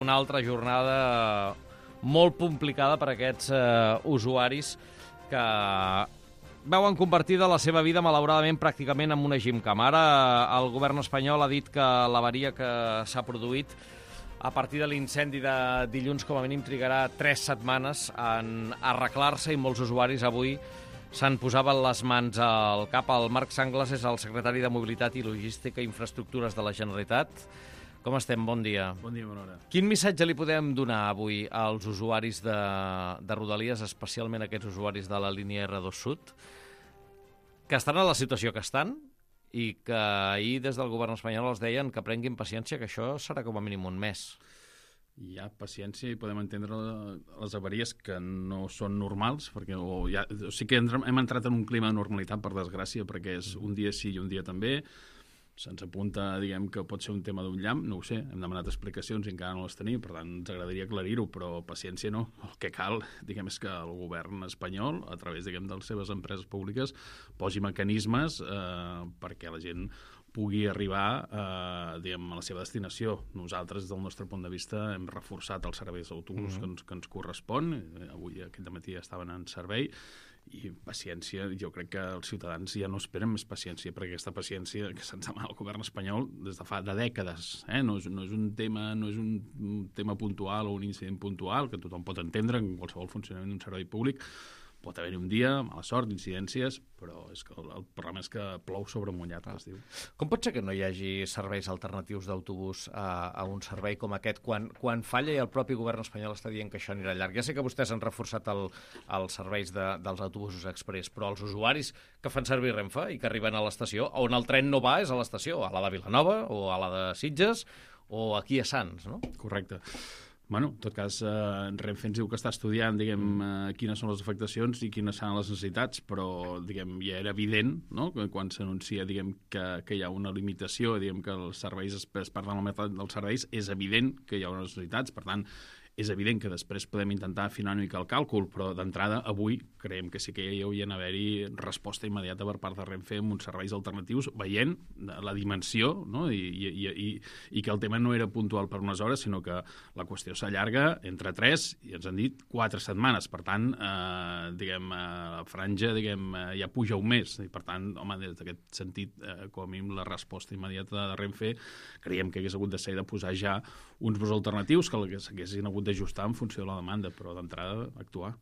Una altra jornada molt complicada per a aquests usuaris que veuen convertida la seva vida, malauradament, pràcticament en una gimcam. Ara el govern espanyol ha dit que l'avaria que s'ha produït a partir de l'incendi de dilluns, com a mínim, trigarà 3 setmanes en arreglar-se i molts usuaris avui se'n posaven les mans al cap. El Marc Sanglas és el secretari de Mobilitat i Logística i Infraestructures de la Generalitat. Com estem? Bon dia. Bon dia, bona hora. Quin missatge li podem donar avui als usuaris de Rodalies, especialment aquests usuaris de la línia R2 Sud, que estan en la situació que estan i que ahir des del govern espanyol els deien que prenguin paciència, que això serà com a mínim un mes? Hi ha paciència i podem entendre les avaries que no són normals, perquè sí que hem entrat en un clima de normalitat, per desgràcia, perquè és un dia sí i un dia també. Se'ns apunta, diguem, que pot ser un tema d'un llamp, no ho sé, hem demanat explicacions i encara no les tenim, per tant, ens agradaria aclarir-ho, però paciència no. El que cal, diguem, és que el govern espanyol, a través, diguem, de les seves empreses públiques, posi mecanismes perquè la gent pugui arribar diguem, a la seva destinació. Nosaltres, des del nostre punt de vista, hem reforçat els serveis d'autobús que ens correspon. Avui, aquest matí, ja estaven en servei. I paciència, jo crec que els ciutadans ja no esperen més paciència, perquè aquesta paciència que se'ns demana al govern espanyol des de fa dècades, no és un tema puntual o un incident puntual que tothom pot entendre en qualsevol funcionament d'un servei públic. Pot haver-hi un dia, mala sort, incidències, però és que el problema és que plou sobre mullat, es diu. Com pot ser que no hi hagi serveis alternatius d'autobús a un servei com aquest quan falla i el propi govern espanyol està dient que això anirà llarg? Ja sé que vostès han reforçat els serveis dels autobusos express, però els usuaris que fan servir Renfe i que arriben a l'estació, on el tren no va és a l'estació, a la de Vilanova o a la de Sitges o aquí a Sants, no? Correcte. Bueno, en tot cas, Renfe ens diu que està estudiant, diguem, quines són les afectacions i quines seran les necessitats, però, diguem, ja era evident, no?, que quan s'anuncia, diguem, que hi ha una limitació, diguem, que els serveis es perden la meitat dels serveis, és evident que hi ha unes necessitats, per tant, és evident que després podem intentar afinar una mica el càlcul, però d'entrada, avui, creiem que sí que hi hauria d'haver-hi resposta immediata per part de Renfe amb uns serveis alternatius, veient la dimensió, no?, i que el tema no era puntual per unes hores, sinó que la qüestió s'allarga entre 3 i ens han dit 4 setmanes. Per tant, diguem, la franja, diguem, ja puja un mes. I per tant, home, des d'aquest sentit, com a mínim la resposta immediata de Renfe, creiem que hagués hagut de ser de posar ja uns vols alternatius que s'haguessin hagut d'ajustar en funció de la demanda, però d'entrada actuar.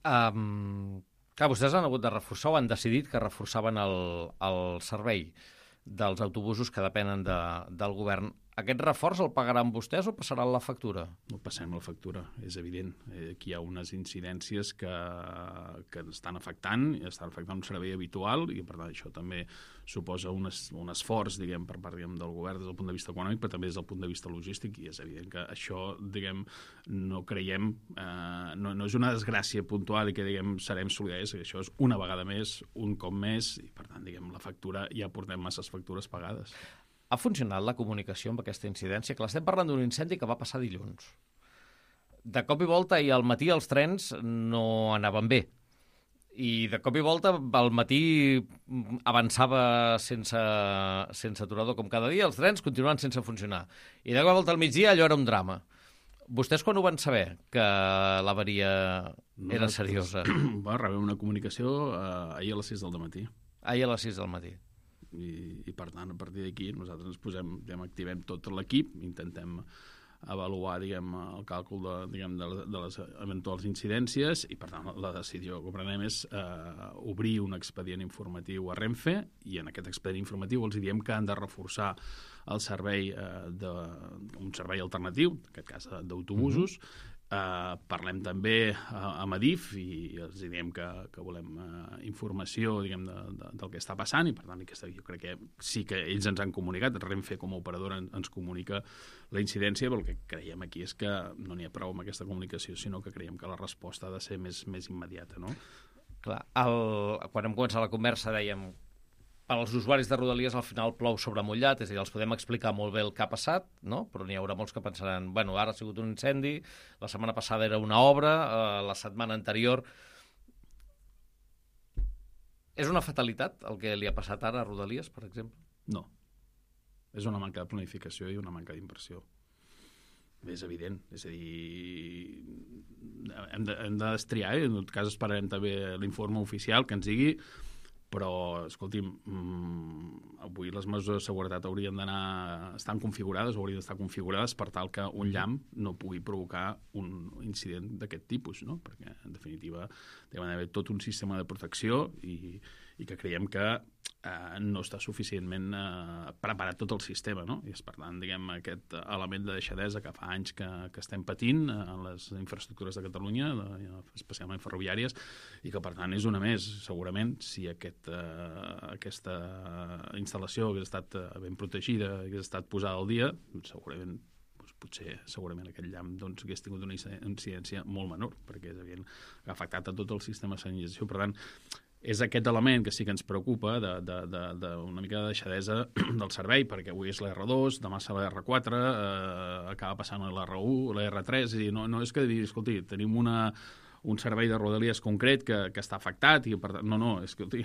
Clar, vostès han hagut de reforçar o han decidit que reforçaven el servei dels autobusos que depenen del govern. Aquest reforç el pagaran vostès o passaran la factura? No passem la factura, és evident. Aquí hi ha unes incidències que estan afectant un servei habitual i, per tant, això també suposa un esforç, diguem, per part del govern des del punt de vista econòmic, però també des del punt de vista logístic, i és evident que això, diguem, no creiem, no és una desgràcia puntual i que, diguem, serem solidaris, això és una vegada més, un cop més, i, per tant, diguem, la factura, ja portem masses factures pagades. Ha funcionat la comunicació amb aquesta incidència? Clar, estem parlant d'un incendi que va passar dilluns. De cop i volta, i al matí els trens no anaven bé. I de cop i volta al matí avançava sense aturador com cada dia, els trens continuen sense funcionar. I de cop i volta al migdia allò era un drama. Vostès quan ho van saber, que l'avaria era seriosa? Rebem una comunicació ahir a les 6 del matí. Ahir a les 6 del matí. I per tant, a partir d'aquí nosaltres ens posem, activem tot l'equip, intentem avaluar, diguem, el càlcul de les eventuals incidències i, per tant, la decisió que prenem és obrir un expedient informatiu a Renfe i en aquest expedient informatiu els diem que han de reforçar el servei un servei alternatiu, en aquest cas d'autobusos. Parlem també amb Adif i els diem que volem informació, diguem, del que està passant i, per tant, jo crec que sí que ells ens han comunicat, Renfe com a operadora ens comunica la incidència, però el que creiem aquí és que no n'hi ha prou amb aquesta comunicació, sinó que creiem que la resposta ha de ser més immediata, no? Clar, quan hem començat la conversa dèiem per als usuaris de Rodalies al final plou sobre mullat, és a dir, els podem explicar molt bé el que ha passat, no? Però n'hi haurà molts que pensaran, bueno, ara ha sigut un incendi, la setmana passada era una obra, la setmana anterior... És una fatalitat el que li ha passat ara a Rodalies, per exemple? No. És una manca de planificació i una manca d'inversió. És evident, és a dir, hem de destriar, en tot cas esperarem també l'informe oficial que ens digui, però, escolti'm, avui les mesures de seguretat estan configurades o haurien d'estar configurades per tal que un llamp no pugui provocar un incident d'aquest tipus, no? Perquè, en definitiva, hi ha d'haver tot un sistema de protecció i que creiem que no està suficientment preparat tot el sistema, no? I és, per tant, diguem, aquest element de deixadesa que fa anys que estem patint en les infraestructures de Catalunya, especialment ferroviàries, i que, per tant, és una més. Segurament, si aquesta instal·lació hagués estat ben protegida, hagués estat posada al dia, segurament segurament aquest llamp hagués tingut una incidència molt menor, perquè és evident que ha afectat a tot el sistema de senyalització. Per tant, és aquest element que sí que ens preocupa d'una mica de deixadesa del servei, perquè avui és l'R2, demà serà l'R4, acaba passant l'R1, l'R3, és a dir, no és que dir, escolti, tenim un servei de Rodalies concret que està afectat, i per tant, no, és que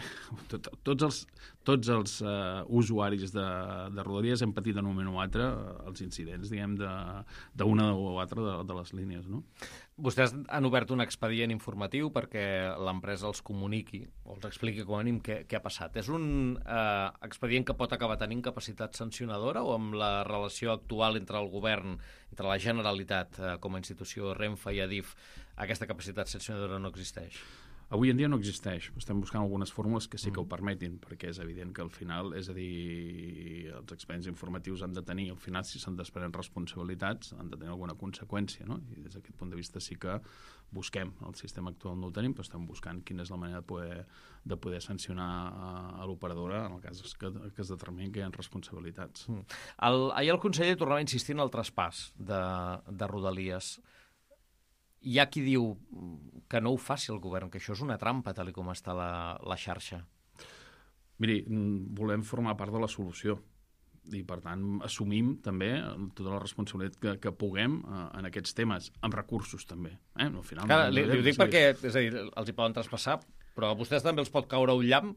tots els usuaris de Rodalies hem patit en un moment o altre els incidents, diguem, d'una o altra de les línies, no? Vostès han obert un expedient informatiu perquè l'empresa els comuniqui o els expliqui com a mínim què ha passat. És un expedient que pot acabar tenint capacitat sancionadora o amb la relació actual entre el govern, entre la Generalitat com a institució, Renfe i Adif, aquesta capacitat sancionadora no existeix? Avui en dia no existeix. Estem buscant algunes fórmules que sí que ho permetin, perquè és evident que al final, és a dir, els expedients informatius han de tenir, al final, si se'n desprenen responsabilitats, han de tenir alguna conseqüència, no? I des d'aquest punt de vista sí que busquem, el sistema actual no ho tenim, però estem buscant quina és la manera de poder sancionar a l'operadora en el cas que es determini que hi ha responsabilitats. Ahir el conseller tornava a insistir en el traspàs de Rodalies. Hi ha qui diu que no ho faci el govern, que això és una trampa, tal com està la xarxa. Miri, volem formar part de la solució i, per tant, assumim també tota la responsabilitat que puguem en aquests temes, amb recursos també. Al final, clar, li ho dic perquè, és a dir, els hi poden traspassar, però a vostès també els pot caure un llamp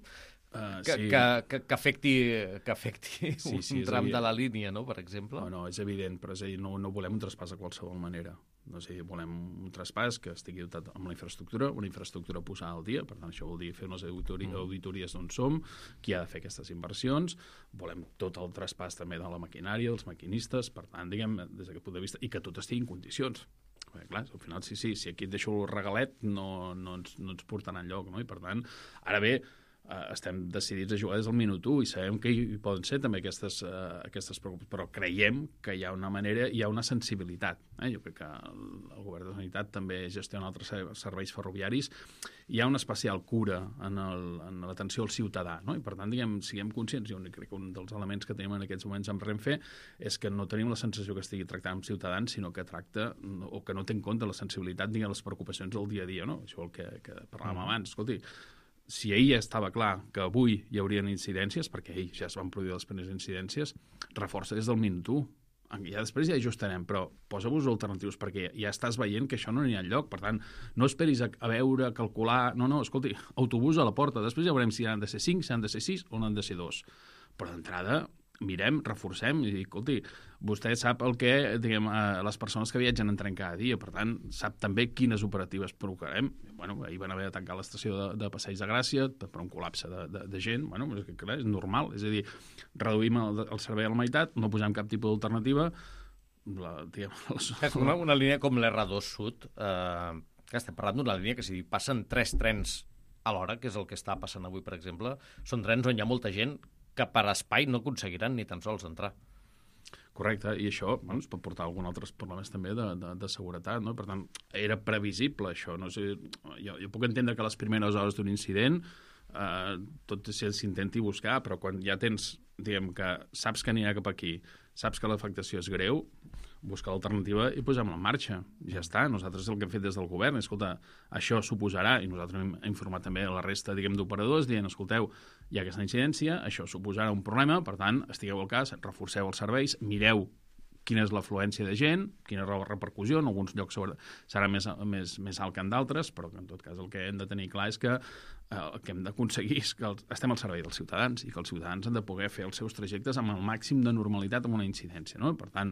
que afecti un tram de la línia, no?, per exemple. No, és evident, però és a dir, no volem un traspàs de qualsevol manera. No sé, volem un traspàs que estigui dotat amb la una infraestructura posada al dia, per tant això vol dir fer unes auditories d'on som, qui ha de fer aquestes inversions, volem tot el traspàs també de la maquinària, els maquinistes, per tant, diguem, des d'aquest punt de vista, i que tot estigui en condicions. Perquè, clar, al final, si aquí et deixo el regalet no ens portarà enlloc, no? I per tant, ara bé, estem decidits a jugar des del minut 1 i sabem que hi poden ser també aquestes preocupacions, però creiem que hi ha una manera, hi ha una sensibilitat. Jo crec que el govern de la Generalitat també gestiona altres serveis ferroviaris. Hi ha una especial cura en l'atenció al ciutadà, no? I per tant, diguem, siguem conscients. Jo crec que un dels elements que tenim en aquests moments amb Renfe és que no tenim la sensació que estigui tractant amb ciutadans, sinó que tracta, o que no té en compte la sensibilitat ni les preocupacions del dia a dia, no? Això és el que parlàvem abans. Escolti, si ahir ja estava clar que avui hi haurien incidències, perquè ahir ja es van produir les primeres incidències, reforça des del minut 1. Ja després ja ajustarem, però posa-vos alternatius, perquè ja estàs veient que això no n'hi ha enlloc. Per tant, no esperis a veure, a calcular... No, escolti, autobús a la porta. Després ja veurem si han de ser 5, si han de ser 6 o n'han de ser 2. Però d'entrada, mirem, reforcem i dic, escolti, vostè sap el que, diguem, les persones que viatgen en tren cada dia, per tant, sap també quines operatives provocarem. Bueno, ahir van haver de tancar l'estació de Passeig de Gràcia per un col·lapse de gent. Bueno, clar, és normal, és a dir, reduïm el servei a la meitat, no posem cap tipus d'alternativa. Una línia com l'R2 Sud, que estem parlant d'una línia que si passen 3 trens a l'hora, que és el que està passant avui, per exemple, són trens on hi ha molta gent que per espai no aconseguiran ni tan sols entrar. Correcte, i això es pot portar a alguns altres problemes també de seguretat, no? Per tant, era previsible això. No sé, jo puc entendre que a les primeres hores d'un incident tot s'intenti buscar, però quan ja tens, diguem, que saps que anirà cap aquí, saps que l'afectació és greu, buscar l'alternativa i posem-la en marxa. Ja està. Nosaltres el que hem fet des del govern, escolta, això suposarà, i nosaltres hem informat també a la resta, diguem, d'operadors, dient, escolteu, hi ha aquesta incidència, això suposarà un problema, per tant, estigueu al cas, reforceu els serveis, mireu quina és l'afluència de gent, quina és la repercussió, en alguns llocs serà més alt que en d'altres, però que en tot cas el que hem de tenir clar és que el que hem d'aconseguir és que estem al servei dels ciutadans i que els ciutadans han de poder fer els seus trajectes amb el màxim de normalitat amb una incidència, no? Per tant,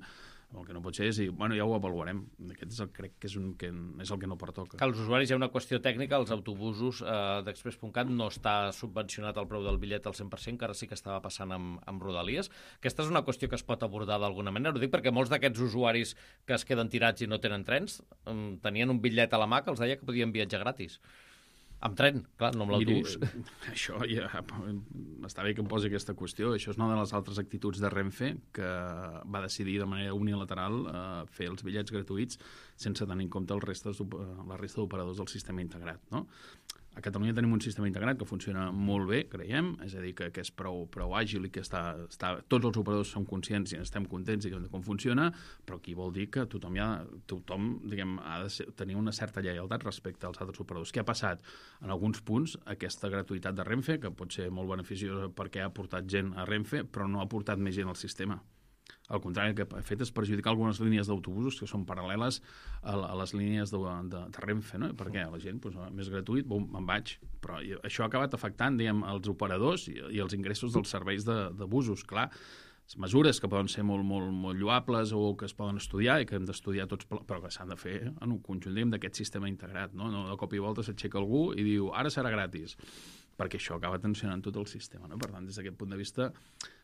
El que no pot ser és dir, bueno, ja ho avaluarem. Aquest crec que és el que no pertoca. Que els usuaris hi ha una qüestió tècnica, els autobusos d'Express.cat no està subvencionat el preu del bitllet al 100%, que ara sí que estava passant amb Rodalies. Aquesta és una qüestió que es pot abordar d'alguna manera. Ho dic perquè molts d'aquests usuaris que es queden tirats i no tenen trens tenien un bitllet a la mà que els deia que podien viatjar gratis. Amb tren, clar, no amb l'autobús. Això ja està bé que em posi aquesta qüestió. Això és una de les altres actituds de Renfe, que va decidir de manera unilateral fer els bitllets gratuïts sense tenir en compte la resta d'operadors del sistema integrat, no? A Catalunya tenim un sistema integrat que funciona molt bé, creiem, és a dir, que és prou àgil i que tots els operadors som conscients i estem contents de com funciona, però aquí vol dir que tothom diguem, ha de tenir una certa lleialtat respecte als altres operadors. Què ha passat? En alguns punts, aquesta gratuïtat de Renfe, que pot ser molt beneficiosa perquè ha portat gent a Renfe, però no ha portat més gent al sistema. Al contrari, el que ha fet és perjudicar algunes línies d'autobusos que són paral·leles a les línies de Renfe, no? Perquè la gent, més gratuït, me'n vaig. Però això ha acabat afectant, diguem, els operadors i els ingressos dels serveis de busos. Clar, mesures que poden ser molt, molt, molt lloables o que es poden estudiar i que hem d'estudiar tots, però que s'han de fer en un conjunt, diguem, d'aquest sistema integrat, no? De cop i volta s'aixeca algú i diu, ara serà gratis, perquè això acaba tensionant tot el sistema, no? Per tant, des d'aquest punt de vista,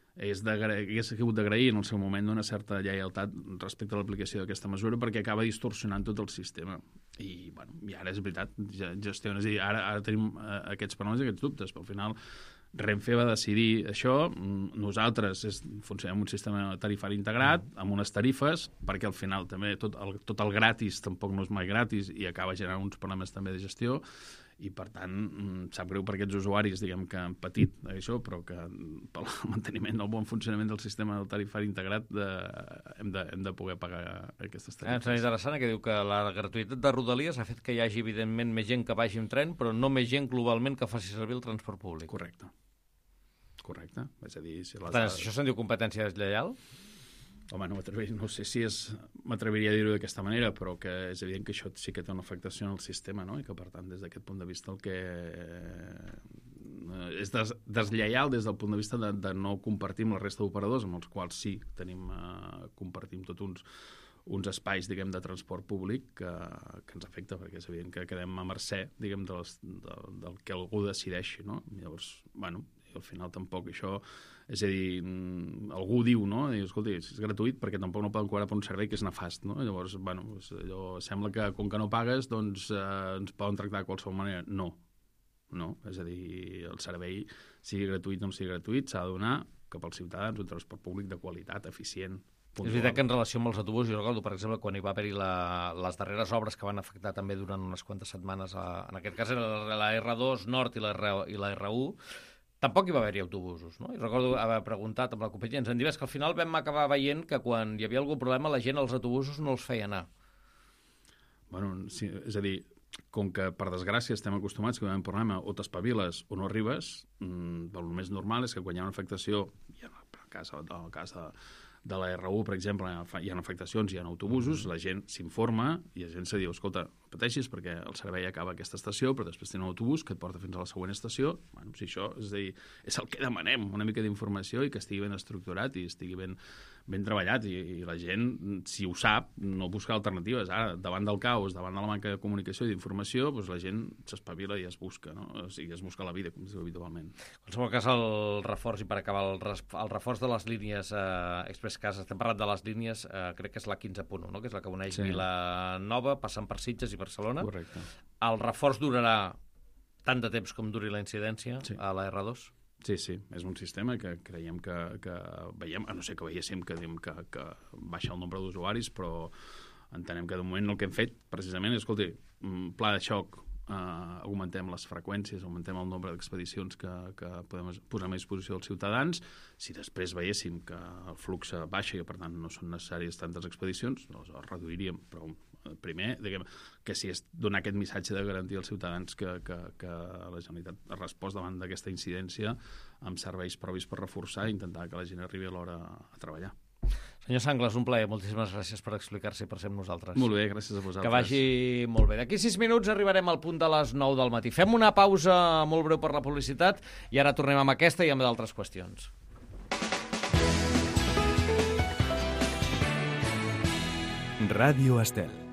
hagués hagut d'agrair en el seu moment una certa lleialtat respecte a l'aplicació d'aquesta mesura perquè acaba distorsionant tot el sistema. I ara és veritat, gestiones, i ara tenim aquests problemes i aquests dubtes, però al final Renfe va decidir això, nosaltres funcionem un sistema tarifari integrat amb unes tarifes, perquè al final també tot el gratis tampoc no és mai gratis i acaba generant uns problemes també de gestió, i per tant sap greu per aquests usuaris, diguem, que han patit això, però que pel manteniment del bon funcionament del sistema del tarifari integrat hem de poder pagar aquestes tarifes. És interessant que diu que la gratuïtat de Rodalies ha fet que hi hagi evidentment més gent que vagi amb tren, però no més gent globalment que faci servir el transport públic. Correcte. És a dir, si això se'n diu competència deslleial? Home, no sé si m'atreviria a dir-ho d'aquesta manera, però que és evident que això sí que té una afectació en el sistema, no? I que, per tant, des d'aquest punt de vista el que és deslleial des del punt de vista de no compartir amb la resta d'operadors, amb els quals sí compartim tots uns espais, diguem, de transport públic que ens afecta, perquè és evident que quedem a mercè, diguem, del que algú decideixi, no? Llavors, al final tampoc això, és a dir, algú diu, no? Diu, escolta, és gratuït perquè tampoc no poden cobrar per un servei que és nefast, no? Llavors, allò sembla que com que no pagues, doncs ens poden tractar de qualsevol manera. No, és a dir, el servei, sigui gratuït o no sigui gratuït, s'ha de donar cap als ciutadans un transport públic de qualitat, eficient. És veritat que en relació amb els autobusos, jo recordo, per exemple, quan hi va haver-hi les darreres obres que van afectar també durant unes quantes setmanes, en aquest cas era la R2 Nord i la R1, tampoc hi va haver-hi autobusos, no? I recordo haver preguntat amb la companyia, ens en diuen que al final vam acabar veient que quan hi havia algun problema la gent als autobusos no els feia anar. Sí, és a dir, com que per desgràcia estem acostumats que hi ha un problema o t'espaviles o no arribes, el més normal és que quan hi ha una afectació, i en el cas de la R1, per exemple, hi ha afectacions, hi ha autobusos, la gent s'informa i la gent se diu, escolta, no pateixis perquè el servei acaba a aquesta estació, però després té un autobús que et porta fins a la següent estació. Si això és el que demanem, una mica d'informació i que estigui ben estructurat i estigui ben treballat i la gent, si ho sap, no busca alternatives. Ara, davant del caos, davant de la manca de comunicació i d'informació, doncs la gent s'espavila i es busca, no? O sigui, es busca la vida, com es diu habitualment. En qualsevol cas, el reforç, i per acabar, el reforç de les línies Expresscas, estem parlant de les línies, crec que és la 15.1, no? Que és la que uneix Vilanova, passant per Sitges i Barcelona. Correcte. El reforç durarà tant de temps com duri la incidència a la R2? Sí, és un sistema que creiem que veiem, a no ser que veiéssim que baixa el nombre d'usuaris, però entenem que de moment el que hem fet precisament és, escolti, pla de xoc, augmentem les freqüències, augmentem el nombre d'expedicions que podem posar a disposició dels ciutadans. Si després veiéssim que el flux baixa i per tant no són necessàries tantes expedicions, doncs el reduiríem, però primer, diguem, que si és donar aquest missatge de garantir als ciutadans que la Generalitat ha respost davant d'aquesta incidència amb serveis propis per reforçar i intentar que la gent arribi a l'hora a treballar. Senyor Sanglas, un plaer. Moltíssimes gràcies per explicar-se i per ser amb nosaltres. Molt bé, gràcies a vosaltres. Que vagi molt bé. D'aquí 6 minuts arribarem al punt de les 9 del matí. Fem una pausa molt breu per la publicitat i ara tornem amb aquesta i amb d'altres qüestions. Ràdio Estel.